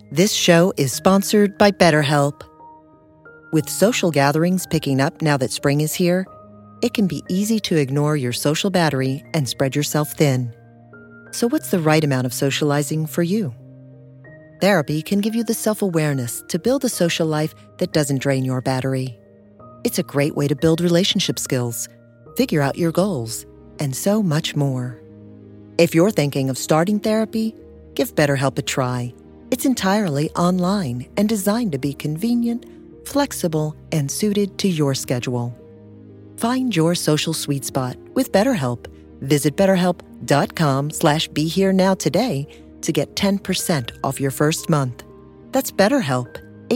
This show is sponsored by BetterHelp. With social gatherings picking up now that spring is here, it can be easy to ignore your social battery and spread yourself thin. So what's the right amount of socializing for you? Therapy can give you the self-awareness to build a social life that doesn't drain your battery. It's a great way to build relationship skills, figure out your goals, and so much more. If you're thinking of starting therapy, give BetterHelp a try. It's entirely online and designed to be convenient, flexible, and suited to your schedule. Find your social sweet spot with BetterHelp. Visit BetterHelp.com/BeHereNow today to get 10% off your first month. That's BetterHelp,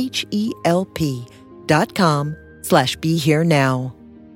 HELP.com/BeHereNow.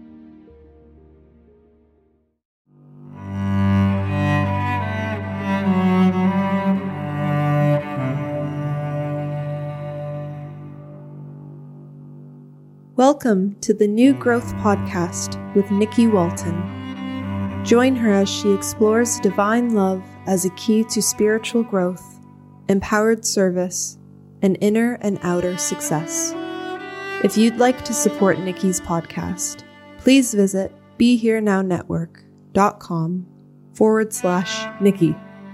Welcome to the New Growth Podcast with Nikki Walton. Join her as she explores divine love as a key to spiritual growth, empowered service, and inner and outer success. If you'd like to support Nikki's podcast, please visit BeHereNowNetwork.com/Nikki.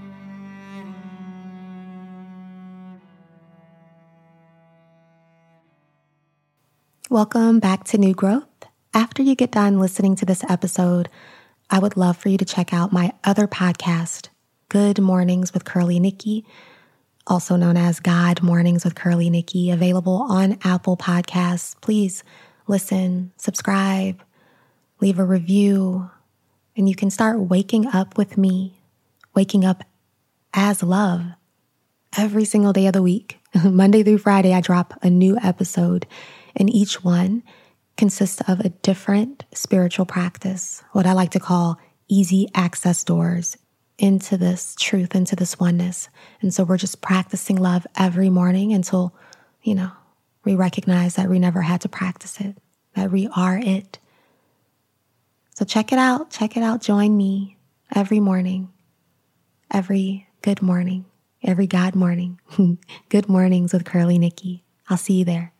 Welcome back to New Growth. After you get done listening to this episode, I would love for you to check out my other podcast, Good Mornings with Curly Nikki, also known as God Mornings with Curly Nikki, available on Apple Podcasts. Please listen, subscribe, leave a review, and you can start waking up with me, waking up as love every single day of the week. Monday through Friday, I drop a new episode, and each one consists of a different spiritual practice, what I like to call easy access doors into this truth, into this oneness. And so we're just practicing love every morning until, we recognize that we never had to practice it, that we are it. So check it out. Join me every morning, every good morning, every God morning. Good Mornings with Curly Nikki. I'll see you there.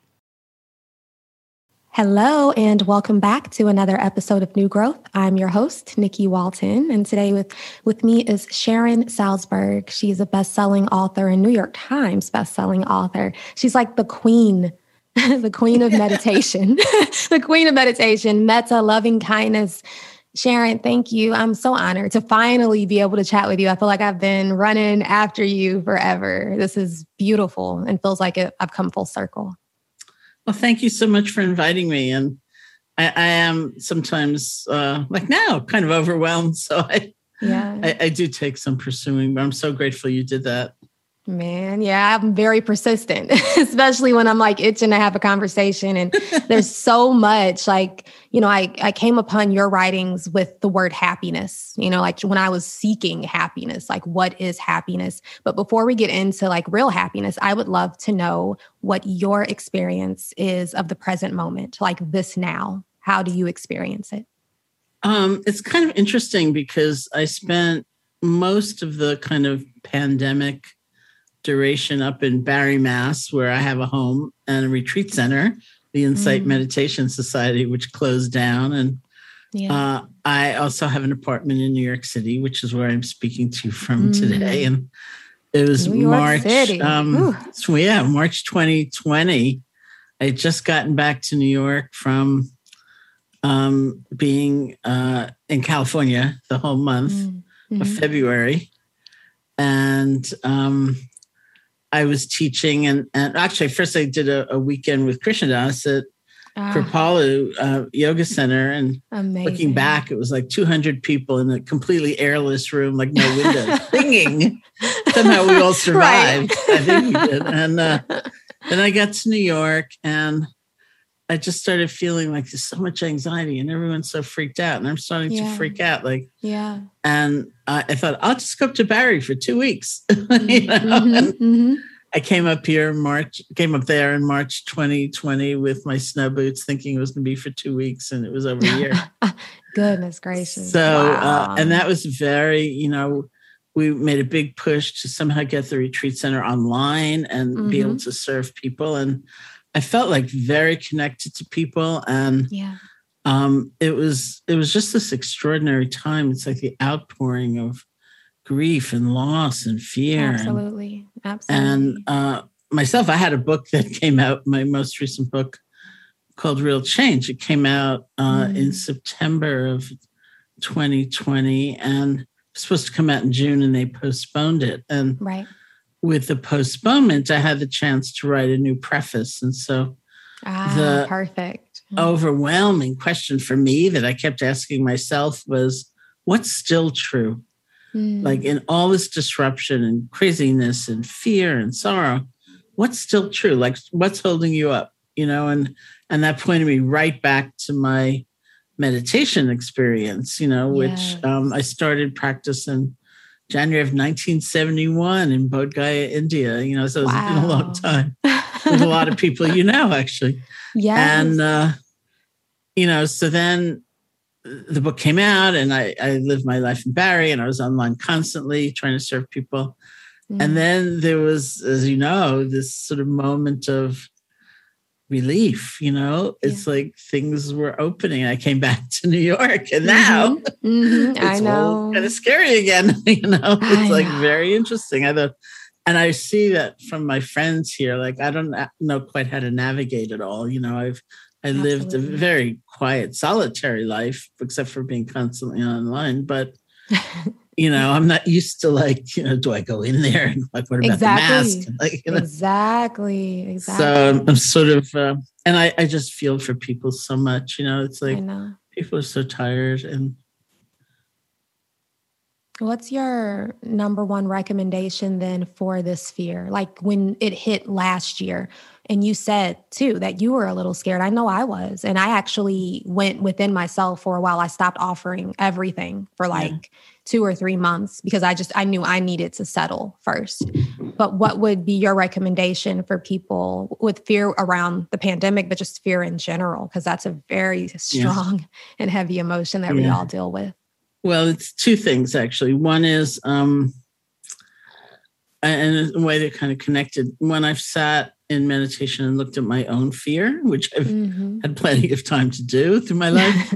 Hello, and welcome back to another episode of New Growth. I'm your host, Nikki Walton, and today with me is Sharon Salzberg. She's a best-selling author and New York Times best-selling author. She's like the queen, the queen of meditation, the queen of meditation, metta, loving kindness. Sharon, thank you. I'm so honored to finally be able to chat with you. I feel like I've been running after you forever. This is beautiful and feels like I've come full circle. Well, thank you so much for inviting me. And I am sometimes, like now, kind of overwhelmed. So I do take some pursuing, but I'm so grateful you did that. Man, yeah, I'm very persistent, especially when I'm like itching to have a conversation. And there's so much I came upon your writings with the word happiness, like when I was seeking happiness, like what is happiness? But before we get into like real happiness, I would love to know what your experience is of the present moment, like this now. How do you experience it? It's kind of interesting because I spent most of the kind of pandemic duration up in Barre, Mass, where I have a home and a retreat center, the Insight Meditation Society, which closed down. And I also have an apartment in New York City, which is where I'm speaking to you from today. And it was March 2020. I had just gotten back to New York from being in California the whole month of February. And I was teaching, and actually, first I did a weekend with Krishnadas at Kripalu Yoga Center, and looking back, it was like 200 people in a completely airless room, like no windows, singing. Somehow we all survived. Right. I think we did. And then I got to New York, and I just started feeling like there's so much anxiety, and everyone's so freaked out, and I'm starting to freak out. And I thought I'll just go up to Barre for 2 weeks. I came up there in March 2020 with my snow boots, thinking it was going to be for 2 weeks, and it was over a year. Goodness gracious! So, and that was very, we made a big push to somehow get the retreat center online and be able to serve people. And I felt like very connected to people. And it was just this extraordinary time. It's like the outpouring of grief and loss and fear. Absolutely. And myself, I had a book that came out, my most recent book called Real Change. It came out in September of 2020 and it was supposed to come out in June, and they postponed it. And with the postponement, I had the chance to write a new preface. And so the perfect overwhelming question for me that I kept asking myself was, what's still true? Like in all this disruption and craziness and fear and sorrow, what's still true? Like what's holding you up, And that pointed me right back to my meditation experience, which I started practice in January of 1971 in Bodh Gaya, India. So it's been a long time with a lot of people, actually. And, so then the book came out and I lived my life in Barrie and I was online constantly trying to serve people. And then there was, as you know, this sort of moment of relief, it's like things were opening. I came back to New York and now it's all kind of scary again. It's like very interesting. I thought, and I see that from my friends here, like, I don't know quite how to navigate it all. I lived a very quiet, solitary life, except for being constantly online. But, I'm not used to do I go in there? And what about the mask? Exactly. So I'm sort of, and I just feel for people so much, it's like people are so tired. And what's your number one recommendation then for this fear? Like when it hit last year, and you said too that you were a little scared. I know I was. And I actually went within myself for a while. I stopped offering everything for 2 or 3 months because I knew I needed to settle first. But what would be your recommendation for people with fear around the pandemic, but just fear in general? Because that's a very strong and heavy emotion that we all deal with. Well, it's two things, actually. One is, and in a way they're kind of connected. When I've sat in meditation and looked at my own fear, which I've had plenty of time to do through my life,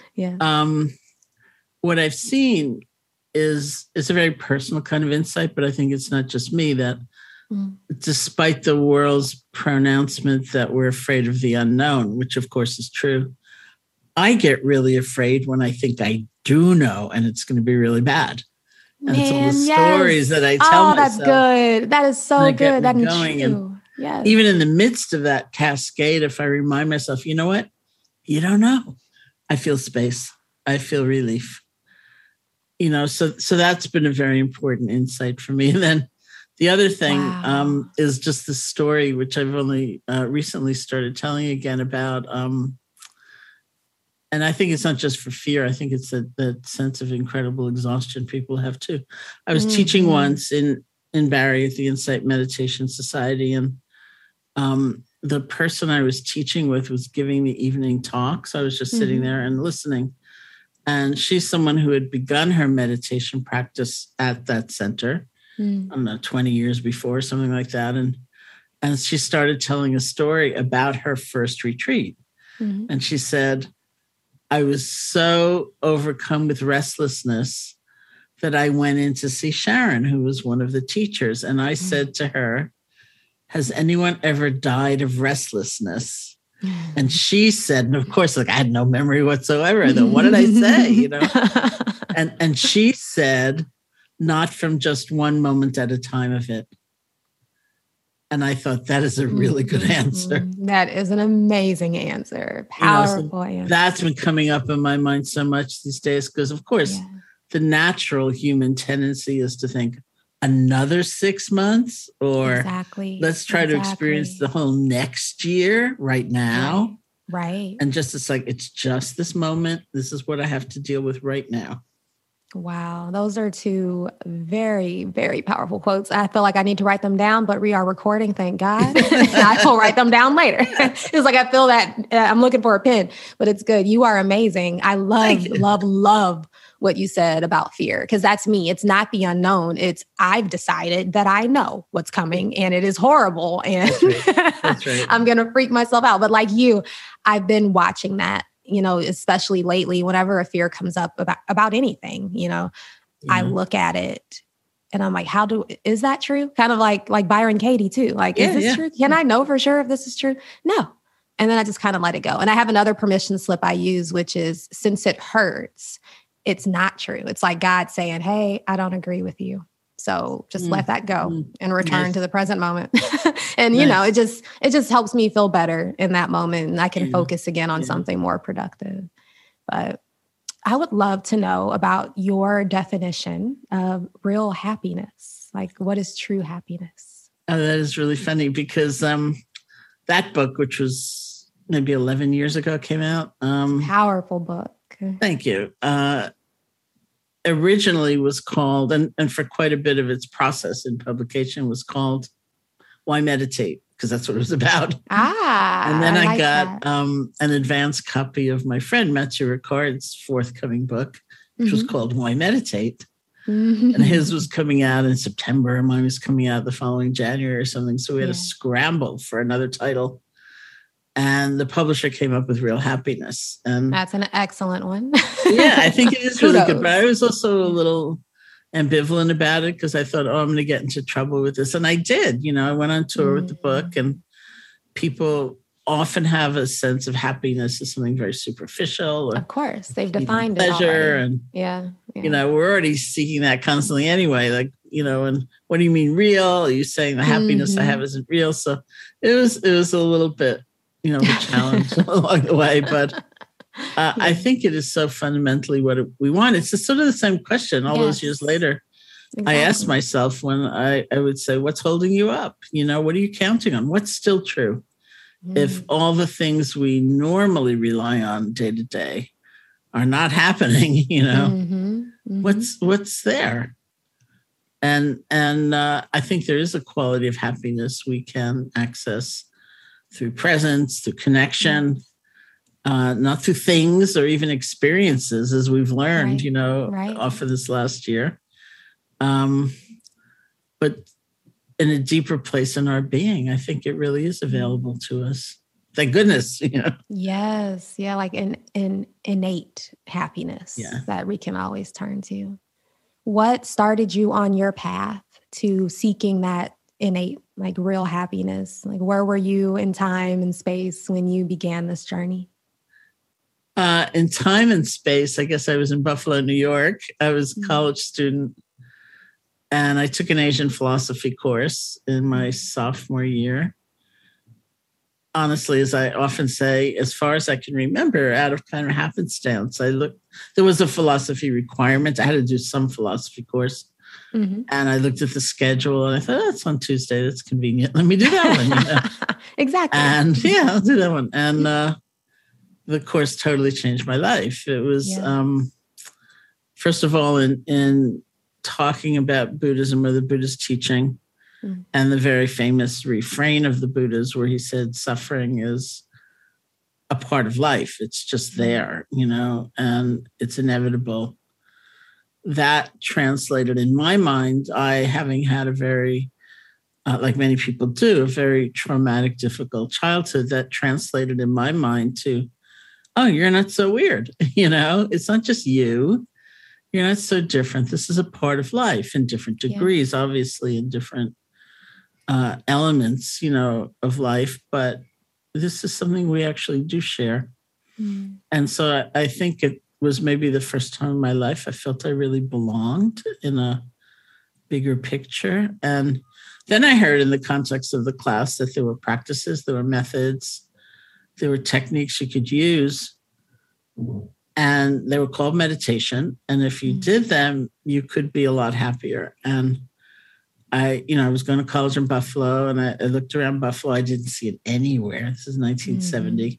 what I've seen is it's a very personal kind of insight, but I think it's not just me, that despite the world's pronouncement that we're afraid of the unknown, which of course is true, I get really afraid when I think I do know and it's going to be really bad. And it's all the stories that I tell myself. Oh, that's good. That is so good. That is true. Yes. Even in the midst of that cascade, if I remind myself, you know what? You don't know. I feel space. I feel relief. So that's been a very important insight for me. And then the other thing is just the story, which I've only recently started telling again about. And I think it's not just for fear. I think it's that sense of incredible exhaustion people have too. I was teaching once in Barrie at the Insight Meditation Society, and the person I was teaching with was giving the evening talk. So I was just sitting there and listening. And she's someone who had begun her meditation practice at that center, I don't know, 20 years before, something like that. And she started telling a story about her first retreat. And she said, I was so overcome with restlessness that I went in to see Sharon, who was one of the teachers. And I said to her, has anyone ever died of restlessness? And she said, and of course, I had no memory whatsoever. I thought, what did I say? And she said, not from just one moment at a time of it. And I thought that is a really good answer. That is an amazing answer. Powerful answer. That's been coming up in my mind so much these days, because of course, the natural human tendency is to think another 6 months, or let's try to experience the whole next year right now. Right. And just, it's just this moment. This is what I have to deal with right now. Wow. Those are two very, very powerful quotes. I feel like I need to write them down, but we are recording, thank God. I will write them down later. It's like I feel that I'm looking for a pen, but it's good. You are amazing. I love what you said about fear, because that's me. It's not the unknown. It's I've decided that I know what's coming and it is horrible and That's right. I'm going to freak myself out. But like you, I've been watching that, especially lately, whenever a fear comes up about anything, I look at it and I'm like, is that true? Kind of like Byron Katie too. Like, is this true? Can I know for sure if this is true? No. And then I just kind of let it go. And I have another permission slip I use, which is, since it hurts, it's not true. It's like God saying, hey, I don't agree with you. So just let that go and return to the present moment. And, it just helps me feel better in that moment. And I can focus again on something more productive. But I would love to know about your definition of real happiness. Like, what is true happiness? Oh, that is really funny because that book, which was maybe 11 years ago, came out. Powerful book. Thank you. Originally was called, and for quite a bit of its process in publication, was called Why Meditate? Because that's what it was about. And then I got an advanced copy of my friend Mathieu Ricard's forthcoming book, which was called Why Meditate? And his was coming out in September, and mine was coming out the following January or something. So we had to scramble for another title. And the publisher came up with Real Happiness. And that's an excellent one. Yeah, I think it is really good. But I was also a little ambivalent about it because I thought, I'm going to get into trouble with this. And I did. I went on tour with the book, and people often have a sense of happiness as something very superficial. Of course, they've defined pleasure it and we're already seeking that constantly anyway. Like, and what do you mean real? Are you saying the happiness I have isn't real? So it was a little bit, of a challenge along the way, but I think it is so fundamentally what we want. It's just sort of the same question all those years later. Exactly. I asked myself when I would say, what's holding you up? What are you counting on? What's still true? If all the things we normally rely on day to day are not happening, what's there? And I think there is a quality of happiness we can access through presence, through connection, not through things or even experiences, as we've learned, off of this last year. But in a deeper place in our being, I think it really is available to us. Thank goodness, Yes. Yeah. Like an innate happiness that we can always turn to. What started you on your path to seeking that innate, like real happiness? Like, where were you in time and space when you began this journey? In time and space, I guess I was in Buffalo, New York. I was a college student, and I took an Asian philosophy course in my sophomore year. Honestly, as I often say, as far as I can remember, out of kind of happenstance, there was a philosophy requirement. I had to do some philosophy course. And I looked at the schedule and I thought, that's on Tuesday. That's convenient. Let me do that one. Exactly. And I'll do that one. And the course totally changed my life. It was, first of all, in talking about Buddhism or the Buddhist teaching, and the very famous refrain of the Buddhas where he said, suffering is a part of life. It's just there, and it's inevitable. That translated in my mind, I having had a very, like many people do, a very traumatic, difficult childhood, that translated in my mind to, oh, you're not so weird. It's not just you. You're not so different. This is a part of life in different degrees, obviously in different elements, of life. But this is something we actually do share. And so I think it was maybe the first time in my life I felt I really belonged in a bigger picture. And then I heard in the context of the class that there were practices, there were methods, there were techniques you could use, and they were called meditation. And if you did them, you could be a lot happier. And I was going to college in Buffalo, and I looked around Buffalo. I didn't see it anywhere. This is 1970.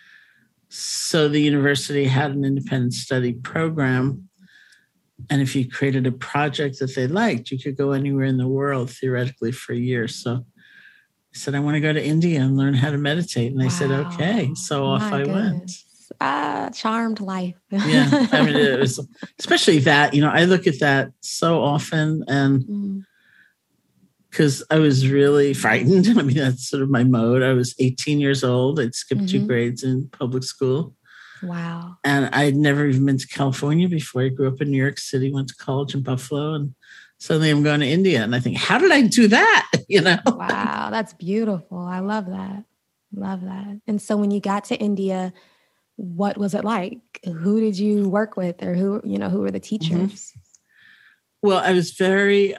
So the university had an independent study program. And if you created a project that they liked, you could go anywhere in the world, theoretically, for a year. So I said, I want to go to India and learn how to meditate. And they said, okay. So off I went. charmed life. Yeah. I mean, it was, especially that, I look at that so often, and because I was really frightened. I mean, that's sort of my mode. I was 18 years old. I'd skipped 2 grades in public school. Wow. And I'd never even been to California before. I grew up in New York City, went to college in Buffalo, and suddenly I'm going to India. And I think, how did I do that? Wow, that's beautiful. I love that. Love that. And so when you got to India, what was it like? Who did you work with, or who were the teachers? Well, I was very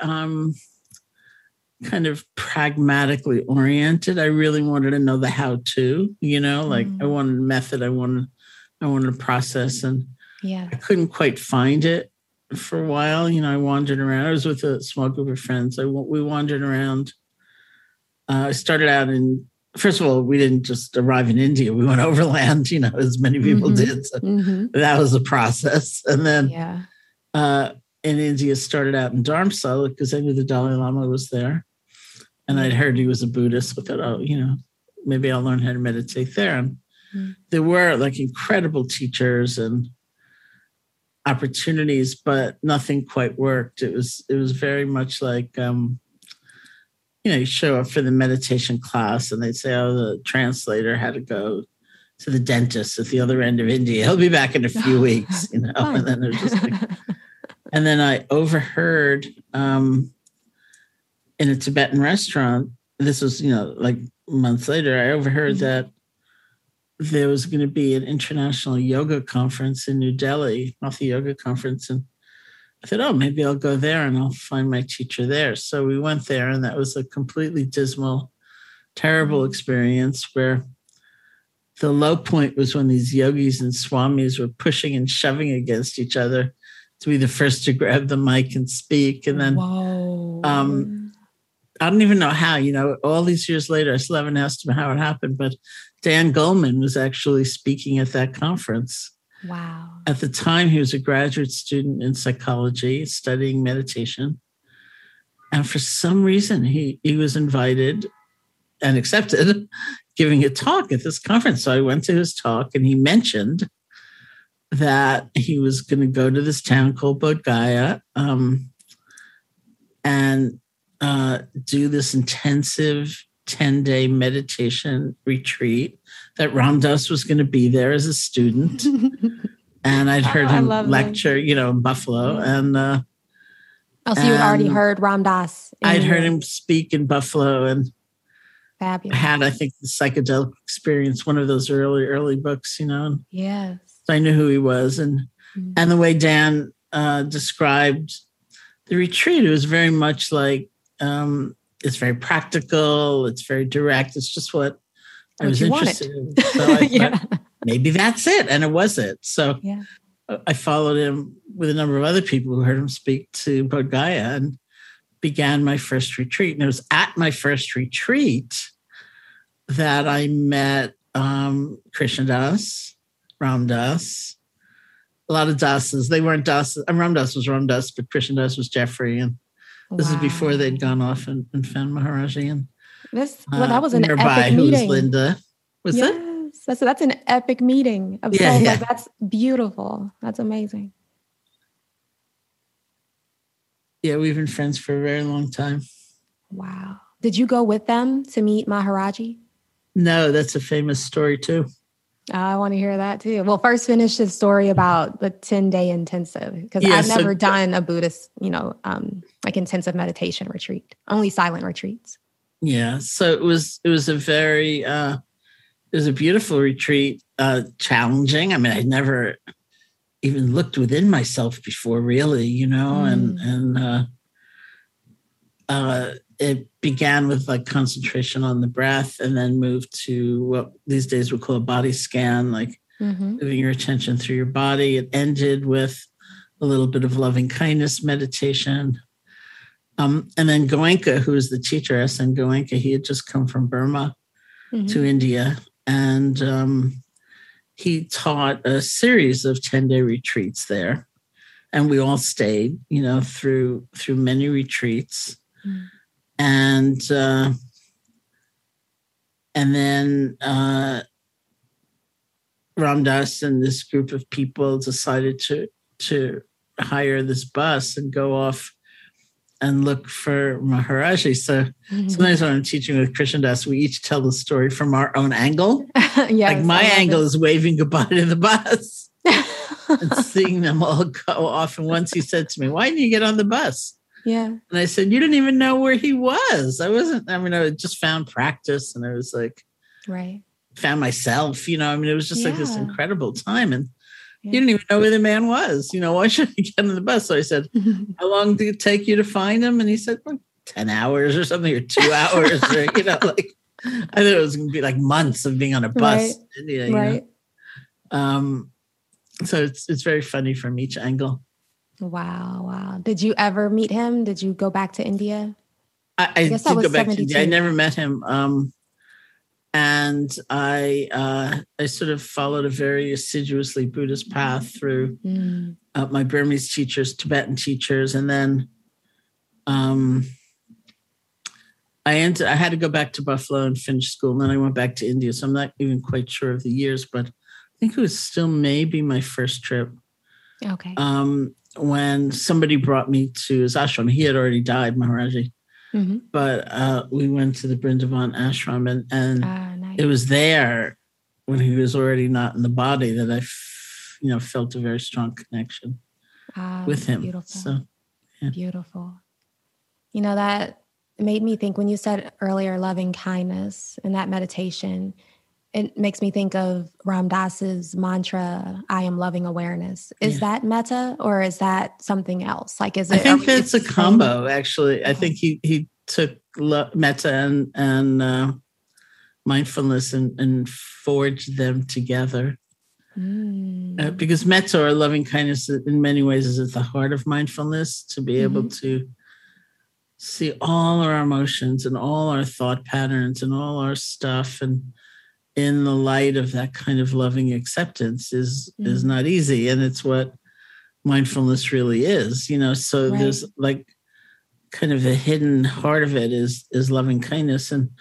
kind of pragmatically oriented. I really wanted to know the how-to, like I wanted a method. I wanted a process, and I couldn't quite find it for a while. I wandered around. I was with a small group of friends. We wandered around. I started out first of all, we didn't just arrive in India. We went overland, as many people did. So that was a process. And then in India, started out in Dharamsala because I knew the Dalai Lama was there. And I'd heard he was a Buddhist. I thought, maybe I'll learn how to meditate there. And there were like incredible teachers and opportunities, but nothing quite worked. It was very much like, you show up for the meditation class and they'd say, oh, the translator had to go to the dentist at the other end of India. He'll be back in a few weeks, and then it was just like, and then I overheard in a Tibetan restaurant, this was, like months later, I overheard that there was going to be an international yoga conference in New Delhi, Hatha Yoga Conference. And I thought, oh, maybe I'll go there and I'll find my teacher there. So we went there, and that was a completely dismal, terrible experience where the low point was when these yogis and swamis were pushing and shoving against each other to be the first to grab the mic and speak. And then I don't even know how, all these years later, I still haven't asked him how it happened, but Dan Goleman was actually speaking at that conference. Wow. At the time, he was a graduate student in psychology, studying meditation. And for some reason, he was invited and accepted giving a talk at this conference. So I went to his talk, and he mentioned that he was going to go to this town called Bodh Gaya and do this intensive 10-day meditation retreat, that Ram Dass was going to be there as a student. And I'd heard him lecture, in Buffalo. And so you had already heard Ram Dass. I'd heard him speak in Buffalo, and fabulous. Had, I think, the Psychedelic Experience, one of those early books, And yes. So I knew who he was. And the way Dan described the retreat, it was very much like, it's very practical. It's very direct. It's just what I was interested in. So I thought, maybe that's it. And it was it. So I followed him with a number of other people who heard him speak to Bodh Gaya and began my first retreat. And it was at my first retreat that I met Krishna Das, Ram Dass, a lot of Dasses. They weren't Dasses. Ram Dass was Ram Dass, but Krishna Das was Jeffrey. And this is before they'd gone off and found Maharaji. And that was an nearby, epic who meeting. was Linda. Was it? Yes, that's an epic meeting of souls. Like, that's beautiful. That's amazing. Yeah, we've been friends for a very long time. Wow. Did you go with them to meet Maharaji? No, that's a famous story too. I want to hear that too. Well, first finish the story about the 10-day intensive, because I've never done a Buddhist, like intensive meditation retreat, only silent retreats. Yeah. So it was a very, it was a beautiful retreat, challenging. I mean, I'd never even looked within myself before, really, and it began with like concentration on the breath, and then moved to what these days we call a body scan, like moving your attention through your body. It ended with a little bit of loving kindness meditation. And then Goenka, who was the teacher, S.N. Goenka, he had just come from Burma to India. And he taught a series of 10-day retreats there. And we all stayed, through many retreats. And then Ram Dass and this group of people decided to hire this bus and go off and look for Maharaji. So sometimes when I'm teaching with Krishna Das, we each tell the story from our own angle. Yes, like my angle is waving goodbye to the bus and seeing them all go off. And once he said to me, "Why didn't you get on the bus?" Yeah. And I said, "You didn't even know where he was." I just found practice, and I was like, right. Found myself, it was just like this incredible time. And you didn't even know where the man was. Why should I get on the bus? So I said, "How long did it take you to find him?" And he said, "Like 10 hours or something, or 2 hours." Or, like, I thought it was going to be like months of being on a bus. Right. Right. So it's very funny from each angle. Wow. Did you ever meet him? Did you go back to India? I guess did go back 72. To India. I never met him. And I sort of followed a very assiduously Buddhist path through my Burmese teachers, Tibetan teachers, and then I had to go back to Buffalo and finish school, and then I went back to India. So I'm not even quite sure of the years, but I think it was still maybe my first trip. Okay. When somebody brought me to his ashram. He had already died, Maharaji. Mm-hmm. But we went to the Brindavan ashram, and nice. It was there when he was already not in the body that I, felt a very strong connection with him. Beautiful. So, yeah. Beautiful. That made me think when you said earlier, loving kindness and that meditation, it makes me think of Ram Dass's mantra, "I am loving awareness." Is that metta, or is that something else? Like, is it? I think it's a combo, actually. I think he took metta and mindfulness and forged them together. Because metta, or loving kindness, in many ways is at the heart of mindfulness, to be able to see all our emotions and all our thought patterns and all our stuff, and in the light of that kind of loving acceptance is not easy. And it's what mindfulness really is, so there's like kind of the hidden heart of it is loving kindness. And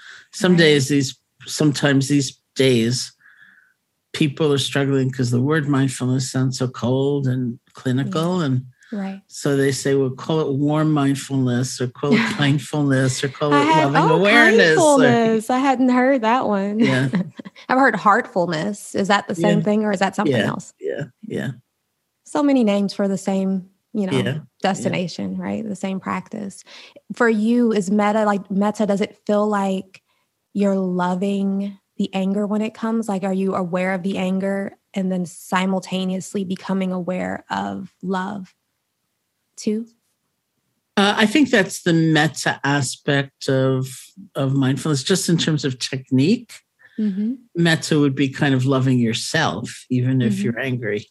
sometimes these days people are struggling because the word mindfulness sounds so cold and clinical. And so they say, well, call it warm mindfulness, or call it kindfulness, or call it loving awareness. Kindfulness. I hadn't heard that one. Yeah. I've heard heartfulness. Is that the same thing, or is that something else? Yeah. So many names for the same, destination, right? The same practice. For you, is metta, does it feel like you're loving the anger when it comes? Like, are you aware of the anger and then simultaneously becoming aware of love too? I think that's the metta aspect of mindfulness, just in terms of technique. Mm-hmm. Metta would be kind of loving yourself, even if you're angry,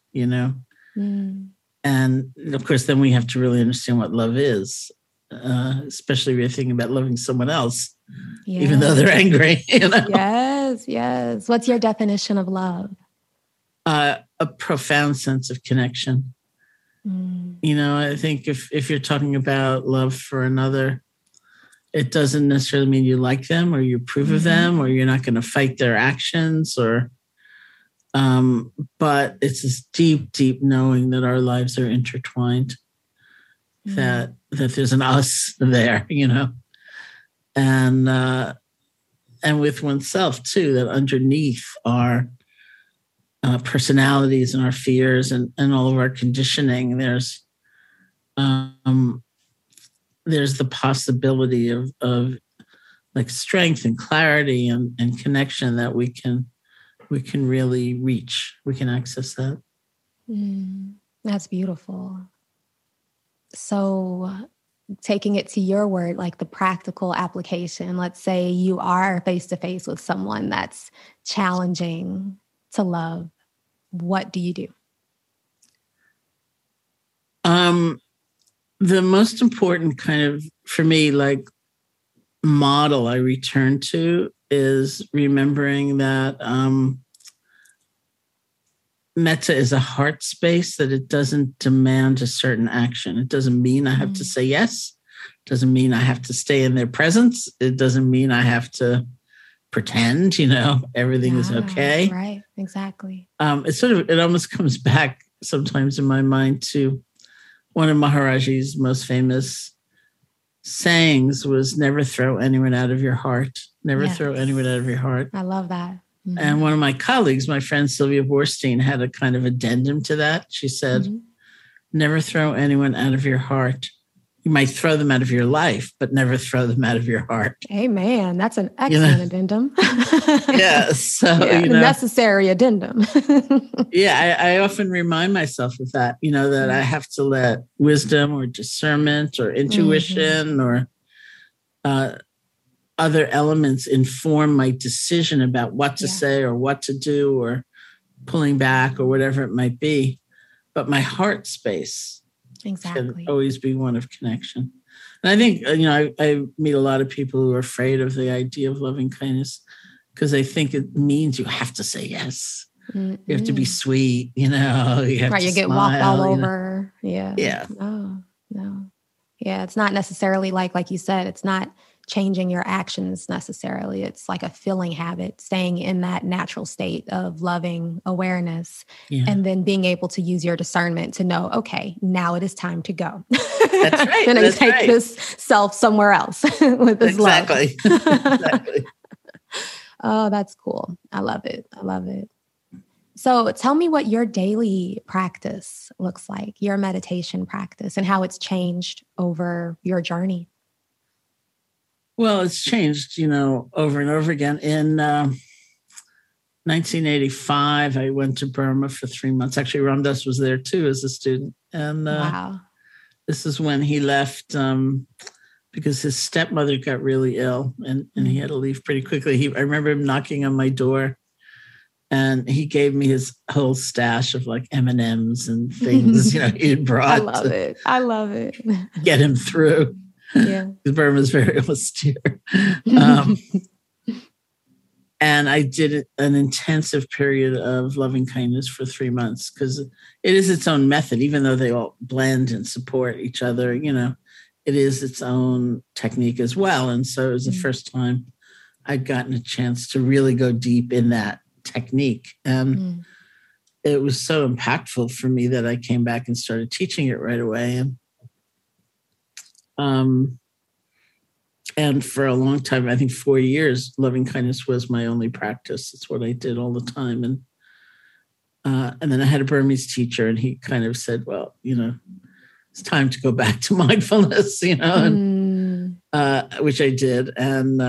And of course, then we have to really understand what love is, especially if you're thinking about loving someone else, even though they're angry. Yes. What's your definition of love? A profound sense of connection. I think if you're talking about love for another, it doesn't necessarily mean you like them or you approve of them or you're not going to fight their actions, but it's this deep, deep knowing that our lives are intertwined, that there's an us there, and with oneself too, that underneath our personalities and our fears and all of our conditioning, there's the possibility of like strength and clarity and connection that we can really reach. We can access that. That's beautiful. So taking it to your word, like the practical application, let's say you are face to face with someone that's challenging to love. What do you do? The most important kind of, for me, like model I return to is remembering that metta is a heart space, that it doesn't demand a certain action. It doesn't mean I have to say yes. It doesn't mean I have to stay in their presence. It doesn't mean I have to pretend, everything is okay. Right. Exactly. It almost comes back sometimes in my mind to one of Maharaji's most famous sayings was never throw anyone out of your heart. Never throw anyone out of your heart. I love that. Mm-hmm. And one of my colleagues, my friend Sylvia Borstein, had a kind of addendum to that. She said, never throw anyone out of your heart. You might throw them out of your life, but never throw them out of your heart. Amen. That's an excellent addendum. Yeah. So, necessary addendum. I often remind myself of that, that I have to let wisdom or discernment or intuition or other elements inform my decision about what to say or what to do or pulling back or whatever it might be. But my heart space can always be one of connection. And I think, I meet a lot of people who are afraid of the idea of loving kindness because they think it means you have to say yes. Mm-mm. You have to be sweet, you have you to get walked all over. Yeah. Yeah. No. Yeah. It's not necessarily like you said, it's not changing your actions necessarily. It's like a feeling habit, staying in that natural state of loving awareness and then being able to use your discernment to know, okay, now it is time to go. That's right. And I take this self somewhere else with this love. Exactly. Oh, that's cool. I love it. So tell me what your daily practice looks like, your meditation practice, and how it's changed over your journey. Well, it's changed, over and over again. In 1985, I went to Burma for 3 months. Actually, Ram Dass was there too as a student. And wow. This is when he left because his stepmother got really ill and he had to leave pretty quickly. I remember him knocking on my door and he gave me his whole stash of like M&Ms and things, he had brought. I love it. Get him through. Yeah. Burma is very austere. And I did an intensive period of loving kindness for 3 months because it is its own method, even though they all blend and support each other, it is its own technique as well. And so it was the first time I'd gotten a chance to really go deep in that technique. And it was so impactful for me that I came back and started teaching it right away. And for a long time, I think 4 years, loving kindness was my only practice. It's what I did all the time. And then I had a Burmese teacher and he kind of said, well, it's time to go back to mindfulness, and which I did. And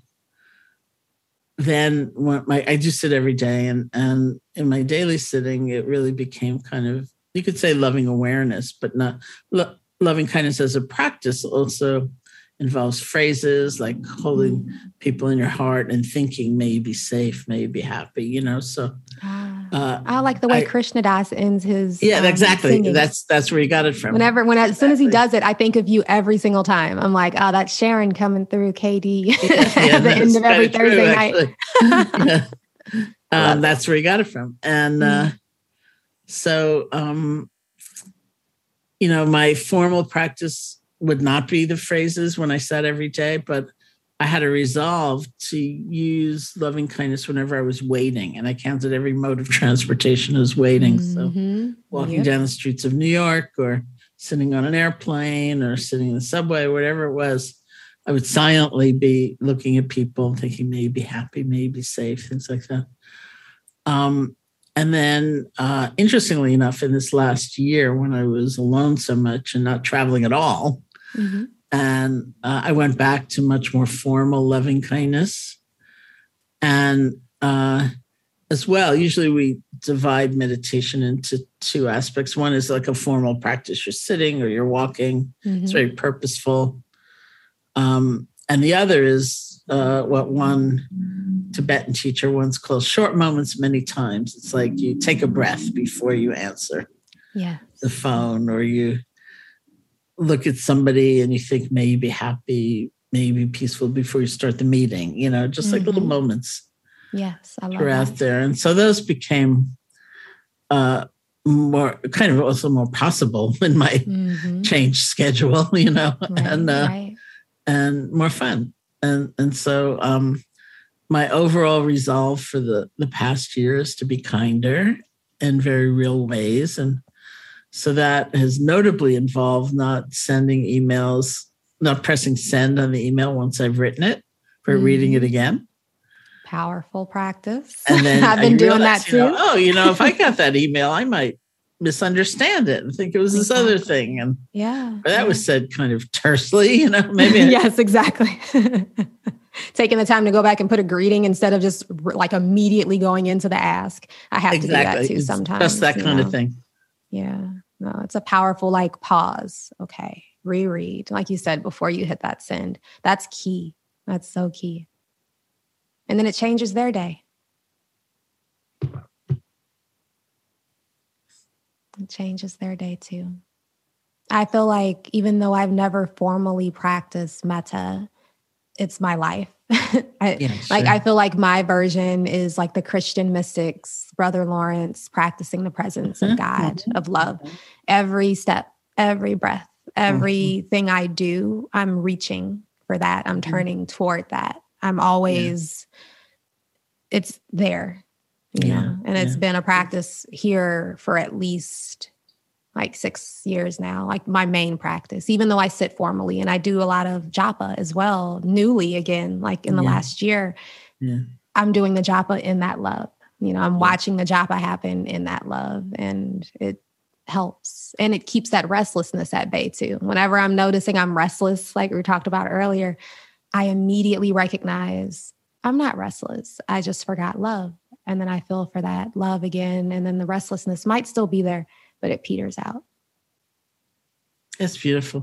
then I do sit every day and in my daily sitting, it really became kind of, you could say loving awareness, but not loving kindness as a practice also involves phrases like holding people in your heart and thinking, may you be safe, may you be happy, So I like the way Krishna Das ends his exactly. Singing. That's where you got it from. As soon as he does it, I think of you every single time. I'm like, oh, that's Sharon coming through KD at the end of every Thursday night. That's where you got it from. And so my formal practice would not be the phrases when I sat every day, but I had a resolve to use loving kindness whenever I was waiting. And I counted every mode of transportation as waiting. So walking down the streets of New York or sitting on an airplane or sitting in the subway, whatever it was, I would silently be looking at people and thinking, may you be happy, may you be safe, things like that. And then, interestingly enough, in this last year, when I was alone so much and not traveling at all, and I went back to much more formal loving kindness. And as well, usually we divide meditation into two aspects. One is like a formal practice. You're sitting or you're walking. It's very purposeful. And the other is what one Tibetan teacher once called short moments many times. It's like you take a breath before you answer the phone, or you look at somebody and you think, may you be happy, may you be peaceful before you start the meeting, just like little moments. Yes, I love throughout that. there. And so those became more kind of also more possible in my changed schedule, and more fun. And so my overall resolve for the past year is to be kinder in very real ways. And so that has notably involved not sending emails, not pressing send on the email once I've written it, for reading it again. Powerful practice. And then I've been doing that too. If I got that email, I might misunderstand it and think it was this other thing. And that was said kind of tersely, maybe. Yes, exactly. Taking the time to go back and put a greeting instead of just like immediately going into the ask. I have to do that too sometimes. Just that kind of thing. Yeah. No, it's a powerful pause. Okay. Reread. Like you said, before you hit that send. That's key. That's so key. And then it changes their day. It changes their day too. I feel like even though I've never formally practiced metta, it's my life. I feel like my version is like the Christian mystics, Brother Lawrence, practicing the presence of God, of love. Every step, every breath, everything I do, I'm reaching for that. I'm turning toward that. I'm always, it's there, you know, and it's been a practice here for at least 6 years now, my main practice, even though I sit formally and I do a lot of japa as well, newly again, in the last year, I'm doing the japa in that love. I'm watching the japa happen in that love, and it helps. And it keeps that restlessness at bay too. Whenever I'm noticing I'm restless, like we talked about earlier, I immediately recognize I'm not restless. I just forgot love. And then I feel for that love again. And then the restlessness might still be there, but it peters out. That's beautiful.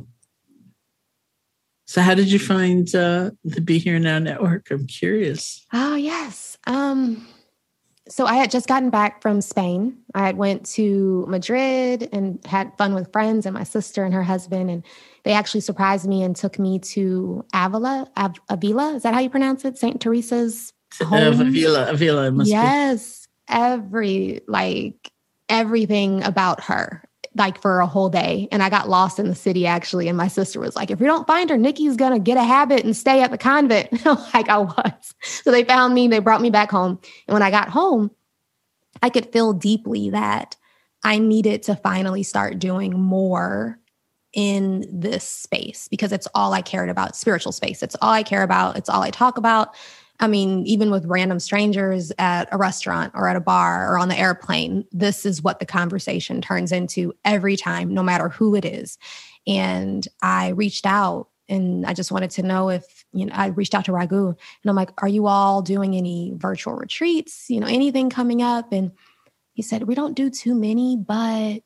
So how did you find the Be Here Now Network? I'm curious. Oh, yes. So I had just gotten back from Spain. I had went to Madrid and had fun with friends and my sister and her husband. And they actually surprised me and took me to Avila. Is that how you pronounce it? St. Teresa's home? Avila must be. Yes. Everything about her, for a whole day. And I got lost in the city, actually. And my sister was like, if we don't find her, Nikki's going to get a habit and stay at the convent. I was. So they found me, they brought me back home. And when I got home, I could feel deeply that I needed to finally start doing more in this space, because it's all I cared about, spiritual space. It's all I care about. It's all I talk about. I mean, even with random strangers at a restaurant or at a bar or on the airplane, this is what the conversation turns into every time, no matter who it is. And I reached out and I just wanted to know if, I reached out to Raghu and I'm like, are you all doing any virtual retreats, anything coming up? And he said, we don't do too many, but,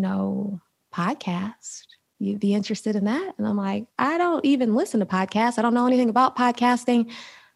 podcast. You'd be interested in that? And I'm like, I don't even listen to podcasts. I don't know anything about podcasting.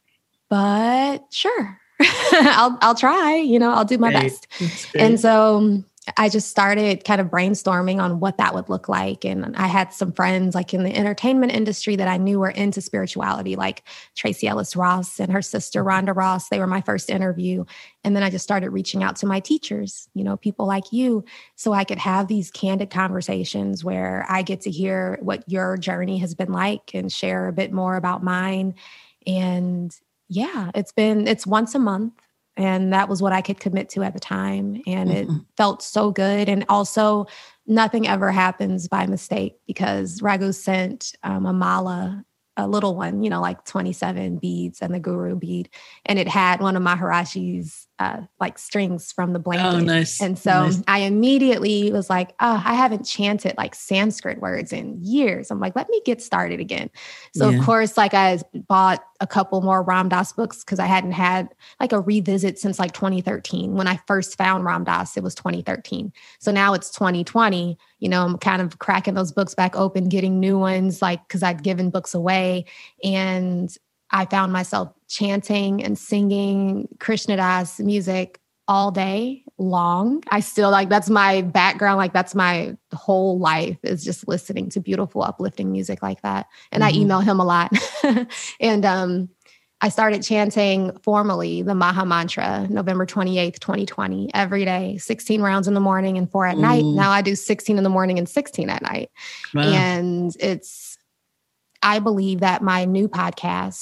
But sure, I'll try, I'll do my best. And so I just started kind of brainstorming on what that would look like. And I had some friends in the entertainment industry that I knew were into spirituality, like Tracy Ellis Ross and her sister, Rhonda Ross. They were my first interview. And then I just started reaching out to my teachers, people like you, so I could have these candid conversations where I get to hear what your journey has been like and share a bit more about mine. And it's once a month. And that was what I could commit to at the time. And it felt so good. And also nothing ever happens by mistake, because Raghu sent a mala, a little one, 27 beads and the guru bead. And it had one of Maharashi's strings from the blanket. Oh, nice. And so I immediately was like, I haven't chanted Sanskrit words in years. I'm like, let me get started again. So of course, I bought a couple more Ram Dass books, because I hadn't had a revisit since 2013. When I first found Ram Dass, it was 2013. So now it's 2020. I'm kind of cracking those books back open, getting new ones, because I'd given books away. And I found myself chanting and singing Krishna Das music all day long. I still that's my background. That's my whole life, is just listening to beautiful, uplifting music like that. And I email him a lot. And I started chanting formally the Maha Mantra, November 28th, 2020, every day, 16 rounds in the morning and 4 at night. Now I do 16 in the morning and 16 at night. Wow. And I believe that my new podcast,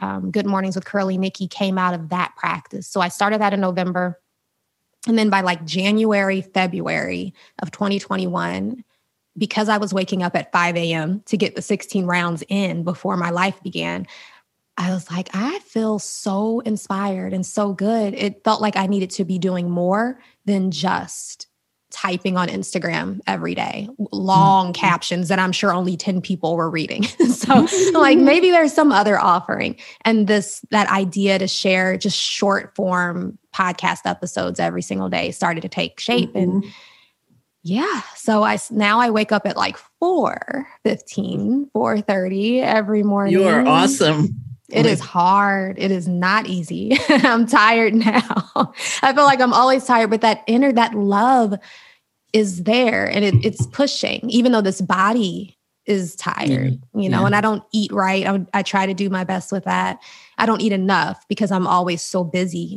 Good Mornings with Curly Nikki came out of that practice. So I started that in November. And then by like January, February of 2021, because I was waking up at 5 a.m. to get the 16 rounds in before my life began, I was like, I feel so inspired and so good. It felt like I needed to be doing more than just typing on Instagram every day, long captions that I'm sure only 10 people were reading. So like maybe there's some other offering. And that idea to share just short form podcast episodes every single day started to take shape. And yeah, so now I wake up at like 4:15, 4:30 every morning. You are awesome. It is hard. It is not easy. I'm tired now. I feel like I'm always tired, but that love is there and it's pushing, even though this body is tired, and I don't eat right. I try to do my best with that. I don't eat enough because I'm always so busy.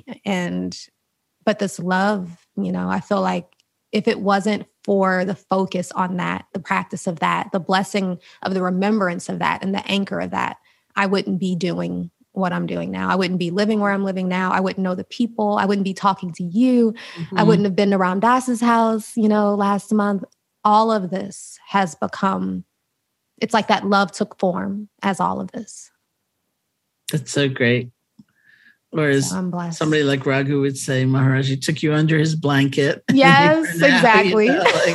But this love, I feel like if it wasn't for the focus on that, the practice of that, the blessing of the remembrance of that and the anchor of that, I wouldn't be doing what I'm doing now. I wouldn't be living where I'm living now. I wouldn't know the people. I wouldn't be talking to you. I wouldn't have been to Ram Dass's house, last month. All of this has become, it's like that love took form as all of this. That's so great. Or as somebody like Raghu would say, Maharaji took you under his blanket. Yes, exactly.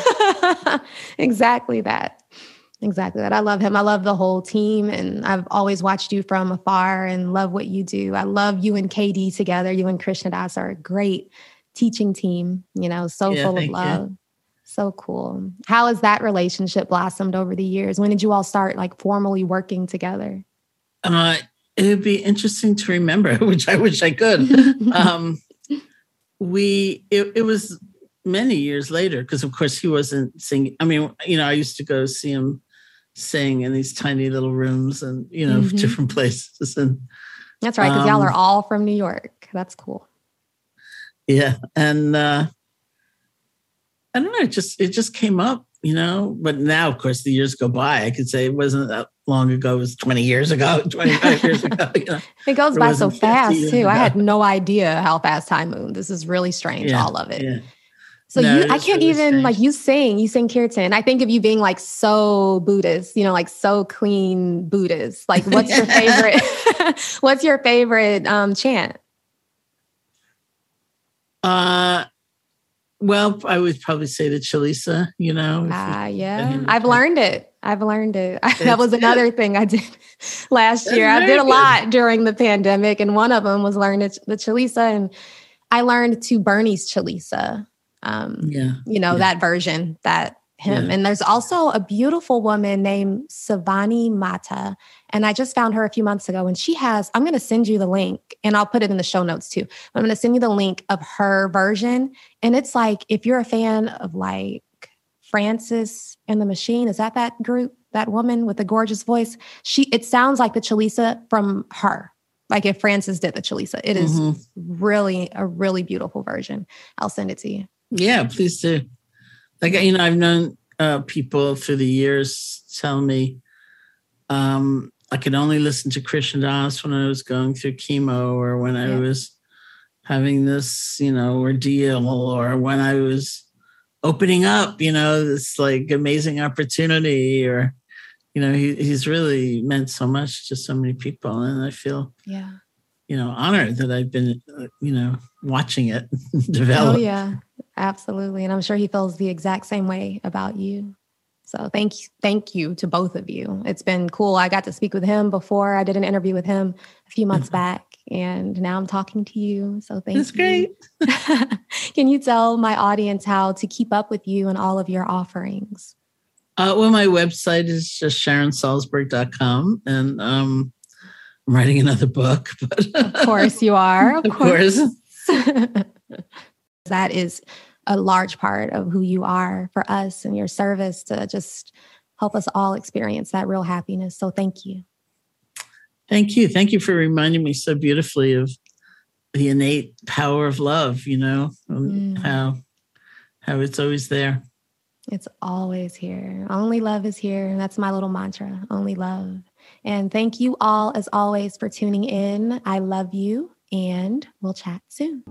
Exactly that. Exactly that. I love him. I love the whole team. And I've always watched you from afar and love what you do. I love you and KD together. You and Krishna Das are a great teaching team, so full of love. You. So cool. How has that relationship blossomed over the years? When did you all start like formally working together? It would be interesting to remember, which I wish I could. It was many years later, because of course he wasn't singing. I mean, I used to go see him sing in these tiny little rooms and, different places. And that's right, because y'all are all from New York. That's cool. Yeah. And I don't know, it just came up, but now, of course, the years go by. I could say it wasn't that long ago. It was 20 years ago, 25 years ago. It goes by so fast, too. I had no idea how fast time moved. This is really strange, all of it. Yeah. So I can't even strange. Like you sing kirtan. I think of you being like so Buddhist, like so clean Buddhist. Like what's your favorite, chant? Well, I would probably say the Chalisa, yeah. I've learned it. That was another thing I did last year. I did a lot during the pandemic. And one of them was learning the Chalisa. And I learned to Bernie's Chalisa. That version, that hymn. Yeah. And there's also a beautiful woman named Savani Mata. And I just found her a few months ago and I'm going to send you the link and I'll put it in the show notes too. I'm going to send you the link of her version. And it's like, if you're a fan of like Francis and the Machine, is that group, that woman with the gorgeous voice? It sounds like the Chalisa from her. Like if Francis did the Chalisa, it is really a really beautiful version. I'll send it to you. Yeah, please do. Like, I've known people through the years tell me I could only listen to Krishna Das when I was going through chemo or when I was having this, ordeal or when I was opening up, this like amazing opportunity or, he's really meant so much to so many people. And I feel, honored that I've been, watching it develop. Oh, yeah. Absolutely. And I'm sure he feels the exact same way about you. So thank you to both of you. It's been cool. I got to speak with him before. I did an interview with him a few months back, and now I'm talking to you. So thank you. That's great. Can you tell my audience how to keep up with you and all of your offerings? Well, my website is just SharonSalzberg.com, and I'm writing another book. But of course you are. Of course. That is a large part of who you are for us and your service to just help us all experience that real happiness. So thank you. Thank you. Thank you for reminding me so beautifully of the innate power of love, how it's always there. It's always here. Only love is here. And that's my little mantra. Only love And thank you all, as always, for tuning in. I love you, and we'll chat soon.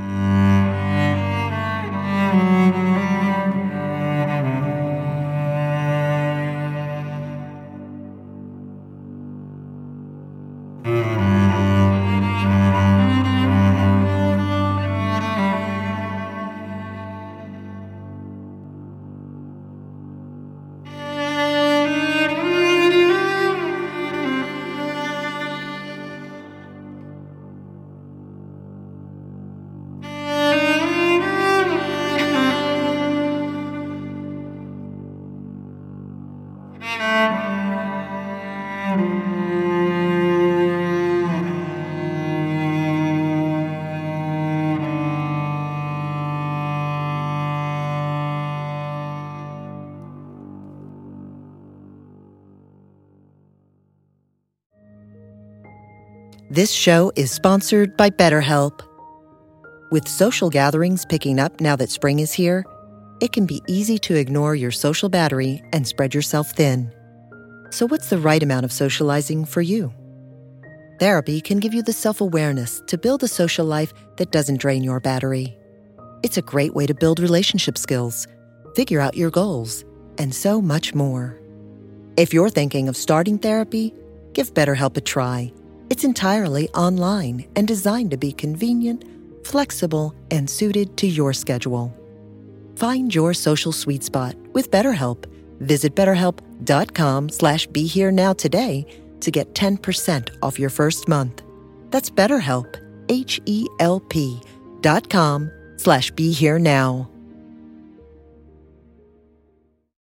This show is sponsored by BetterHelp. With social gatherings picking up now that spring is here, it can be easy to ignore your social battery and spread yourself thin. So what's the right amount of socializing for you? Therapy can give you the self-awareness to build a social life that doesn't drain your battery. It's a great way to build relationship skills, figure out your goals, and so much more. If you're thinking of starting therapy, give BetterHelp a try. It's entirely online and designed to be convenient, flexible, and suited to your schedule. Find your social sweet spot with BetterHelp. Visit BetterHelp.com/BeHereNow today to get 10% off your first month. That's BetterHelp, HELP.com/BeHereNow.